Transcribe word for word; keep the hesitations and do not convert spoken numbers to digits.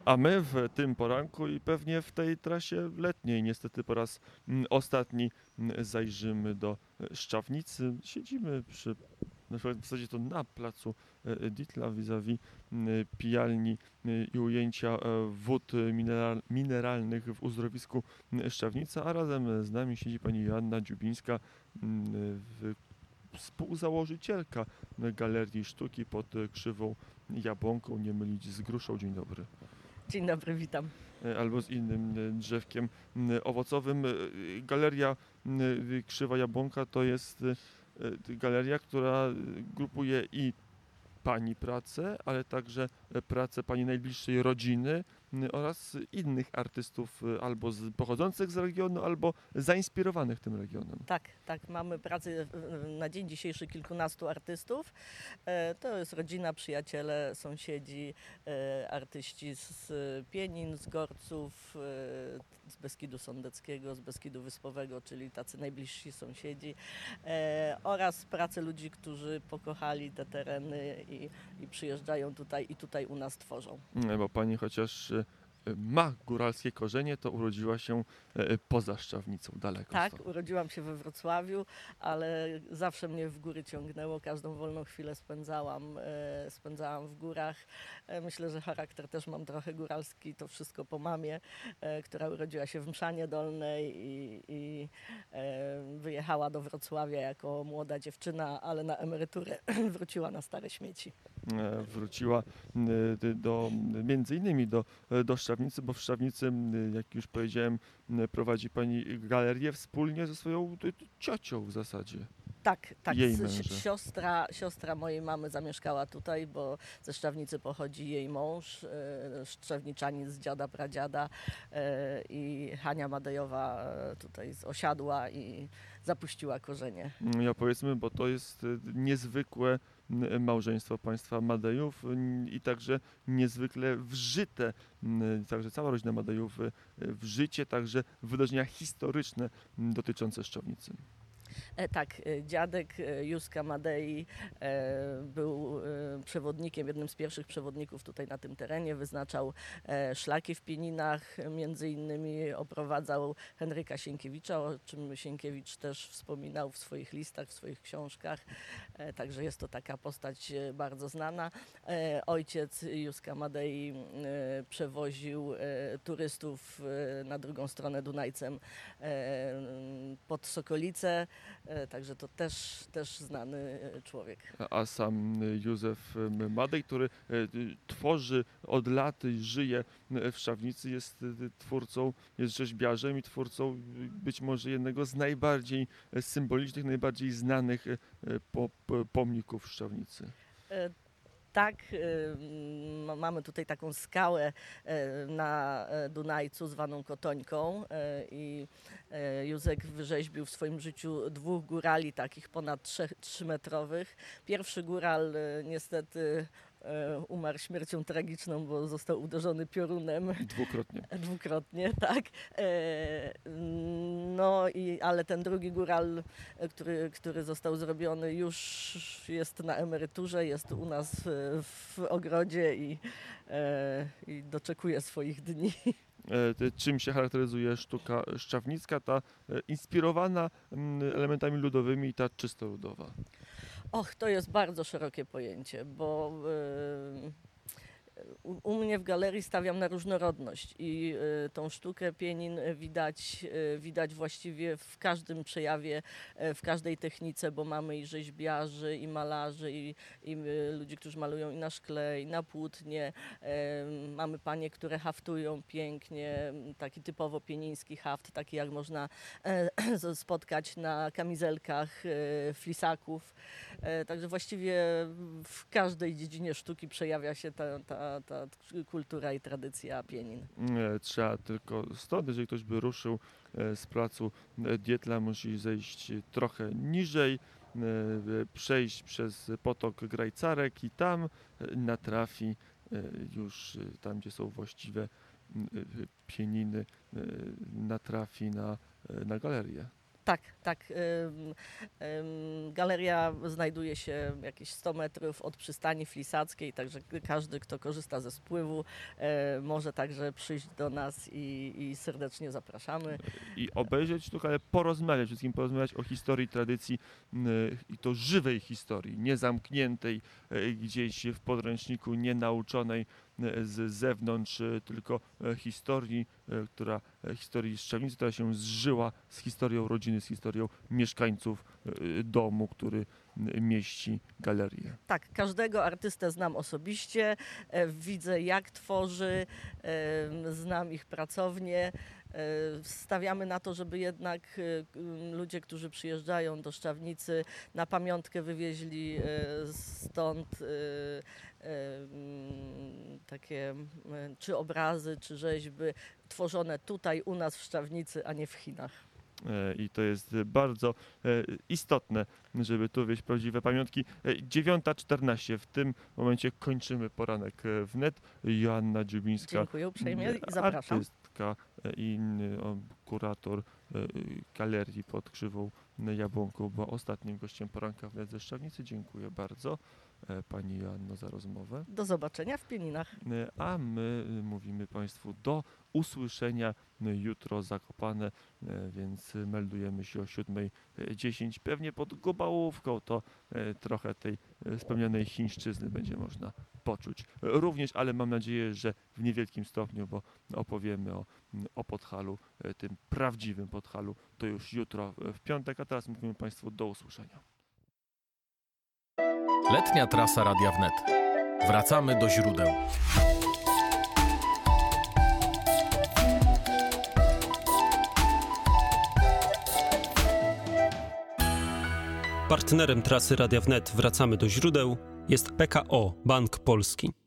A my w tym poranku i pewnie w tej trasie letniej, niestety po raz mm, ostatni mm, zajrzymy do e, Szczawnicy. Siedzimy przy, na przykład w zasadzie to na placu e, Ditla vis-a-vis mm, pijalni e, i ujęcia e, wód mineral, mineralnych w uzdrowisku mm, Szczawnica, a razem z nami siedzi pani Joanna Dziubińska, mm, w, współzałożycielka Galerii Sztuki pod Krzywą Jabłonką, nie mylić z Gruszą. Dzień dobry. Dzień dobry, witam. E, albo z innym e, drzewkiem m, owocowym. E, Galeria m, Krzywa Jabłonka to jest e, galeria, która e, grupuje i pani pracę, ale także e, pracę pani najbliższej rodziny m, oraz innych artystów e, albo z, pochodzących z regionu, albo zainspirowanych tym regionem. Tak, tak, mamy pracę w- na dzień dzisiejszy kilkunastu artystów. E, To jest rodzina, przyjaciele, sąsiedzi, e, artyści z z Pienin, z Gorców, e, z Beskidu Sądeckiego, z Beskidu Wyspowego, czyli tacy najbliżsi sąsiedzi, e, oraz pracę ludzi, którzy pokochali te tereny i, i przyjeżdżają tutaj i tutaj u nas tworzą. E, Bo pani chociaż e, ma góralskie korzenie, to urodziła się e, poza Szczawnicą, daleko Tak, stąd. urodziłam się we Wrocławiu, ale zawsze mnie w góry ciągnęło. Każdą wolną chwilę spędzałam, e, spędzałam w górach. E, myślę, że charakter też mam trochę góralski, to wszystko po mamie, e, która urodziła się w Mszanie Dolnej i, i e, wyjechała do Wrocławia jako młoda dziewczyna, ale na emeryturę wróciła na stare śmieci. E, wróciła m, d- do, między innymi do, e, do Szczawnicy, bo w Szczawnicy, m, jak już powiedziałem, m, prowadzi pani galerię wspólnie ze swoją d- d- ciocią w zasadzie. Tak, tak. Jej s- męża. si- Siostra, siostra mojej mamy zamieszkała tutaj, bo ze Szczawnicy pochodzi jej mąż, e, szczawniczanin z dziada, pradziada, e, i Hania Madejowa e, tutaj z- osiadła i zapuściła korzenie. Mm, Ja powiedzmy, bo to jest e, niezwykłe m, małżeństwo państwa Madejów n- i także niezwykle wżyte, m, także cała rodzina Madejów e, w życie, także wydarzenia historyczne m, dotyczące Szczawnicy. E, tak, e, dziadek e, Józka Madei e, był e, przewodnikiem, jednym z pierwszych przewodników tutaj na tym terenie, wyznaczał e, szlaki w Pieninach, między innymi oprowadzał Henryka Sienkiewicza, o czym Sienkiewicz też wspominał w swoich listach, w swoich książkach, e, także jest to taka postać e, bardzo znana. E, Ojciec Józka Madei e, przewoził e, turystów e, na drugą stronę Dunajcem e, pod Sokolicę. E, Także to też, też znany e, człowiek. A sam Józef Madej, który e, tworzy od lat i żyje w Szczawnicy, jest e, twórcą, jest rzeźbiarzem i twórcą e, być może jednego z najbardziej symbolicznych, najbardziej znanych e, po- po- pomników w Szczawnicy. E, Tak, e, m, mamy tutaj taką skałę e, na e, Dunajcu zwaną Kotońką e, i e, Józek wyrzeźbił w swoim życiu dwóch górali takich ponad trzech- trzymetrowych. Pierwszy góral e, niestety e, umarł śmiercią tragiczną, bo został uderzony piorunem. Dwukrotnie. Dwukrotnie, tak. E, No i ale ten drugi góral, e, który, który został zrobiony, już jest na emeryturze, jest u nas e, w ogrodzie i, e, i doczekuje swoich dni. E, te- Czym się charakteryzuje sztuka szczawnicka, ta e, inspirowana m, elementami ludowymi i ta czysto ludowa? Och, to jest bardzo szerokie pojęcie, bo e, u, u mnie w galerii stawiam na różnorodność i e, tą sztukę Pienin widać, e, widać właściwie w każdym przejawie, e, w każdej technice, bo mamy i rzeźbiarzy, i malarzy, i, i e, ludzi, którzy malują i na szkle, i na płótnie. E, Mamy panie, które haftują pięknie, taki typowo pieniński haft, taki jak można e, spotkać na kamizelkach e, flisaków. E, Także właściwie w każdej dziedzinie sztuki przejawia się ta, ta, ta kultura i tradycja Pienin. E, Trzeba tylko stąd, jeżeli ktoś by ruszył e, z placu e, Dietla, musi zejść trochę niżej, e, przejść przez potok Grajcarek i tam e, natrafi e, już e, tam, gdzie są właściwe m, e, Pieniny, e, natrafi na, e, na galerię. Tak, tak. Ym, ym, Galeria znajduje się jakieś sto metrów od przystani Flisackiej, także każdy, kto korzysta ze spływu, e, może także przyjść do nas i, i serdecznie zapraszamy. I obejrzeć sztukę, ale porozmawiać, przede wszystkim porozmawiać o historii, tradycji y, i to żywej historii, nie zamkniętej y, gdzieś w podręczniku, nie nauczonej y, z zewnątrz, y, tylko y, historii, y, która, y, historii Szczawnicy, która się zżyła z historią rodziny, z historią mieszkańców y, domu, który y, mieści galerię. Tak, każdego artystę znam osobiście, e, widzę jak tworzy, e, znam ich pracownię. E, Stawiamy na to, żeby jednak e, m, ludzie, którzy przyjeżdżają do Szczawnicy, na pamiątkę wywieźli e, stąd e, e, m, takie m, czy obrazy, czy rzeźby tworzone tutaj u nas w Szczawnicy, a nie w Chinach. E, I to jest bardzo e, istotne, żeby tu wieść prawdziwe pamiątki. E, dziewiąta czternaście. W tym momencie kończymy poranek e, wnet. Joanna Dziubińska, Dziękuję uprzejmie e, i zapraszam. artystka e, i e, o, kurator e, galerii pod Krzywą Jabłonką, była ostatnim gościem poranka wnet ze Szczawnicy. Dziękuję bardzo e, pani Joanno za rozmowę. Do zobaczenia w Pieninach. E, A my e, mówimy Państwu do usłyszenia e, jutro Zakopane, e, więc meldujemy się o siódma dziesięć. Pewnie pod Gubałówką to e, trochę tej e, wspomnianej chińszczyzny będzie można poczuć. E, Również, ale mam nadzieję, że w niewielkim stopniu, bo opowiemy o, o Podhalu, e, tym prawdziwym Podhalu, to już jutro e, w piątek, a teraz mówimy Państwu do usłyszenia. Letnia trasa Radia Wnet. Wracamy do źródeł. Partnerem trasy Radia Wnet Wracamy do źródeł jest P K O Bank Polski.